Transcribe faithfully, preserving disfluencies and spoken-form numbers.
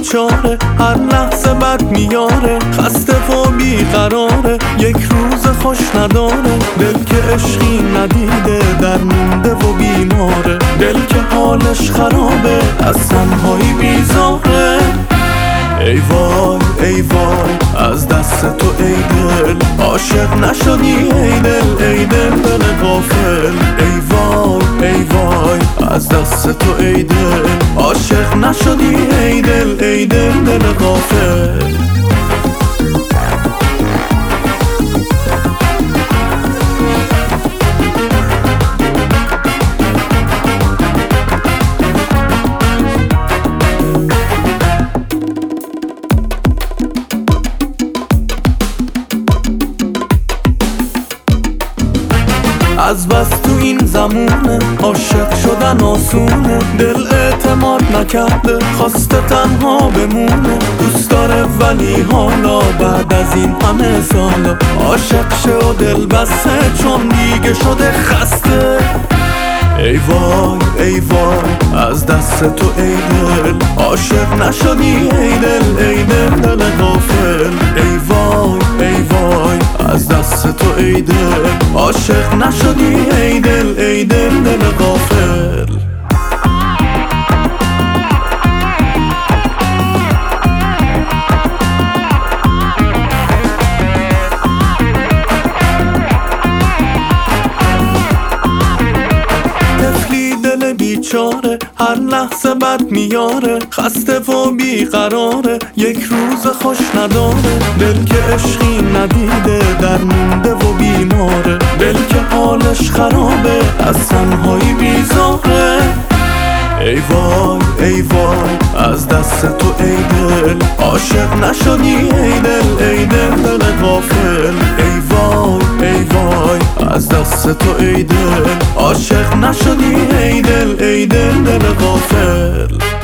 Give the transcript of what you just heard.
بیچاره، هر لحظه بد میاره، خسته و بیقراره، یک روز خوش نداره. دل که عشقی ندیده در مونده و بیماره، دل که حالش خرابه از تنهایی بیزاره. ای وای ای وای از دست تو ای دل، عاشق نشدی ای دل، ای دل دل غافل. ای وای ای وای از دست تو ای دل، عاشق نشدی ای دل، ای دل دل غافل. از بس تو این زمونه عاشق شدن آسونه، دل اعتماد نکرده خواسته تنها بمونه. دوست داره ولی حالا بعد از این همه سالا عاشق شه و دل بسته چون دیگه شده خسته. ای وای ای وای از دست تو ای دل، عاشق نشدی ای دل، ای دل دل غافل. ای وای ای وای از دست تو ای دل، عاشق نشدی ای دل، ای دل دل غافل. بیچاره، هر لحظه بد میاره، خسته و بیقراره، یک روز خوش نداره. دل که عشقی ندیده در مونده و بیماره، دل که حالش خرابه از تنهایی بیزاره. ای وای ای وای از دست تو ای دل، عاشق نشدی ای دل، ای دل دل غافل. ای وای ای وای از دست تو ای دل، عاشق نشدی ای دل، ای دل دل غافل.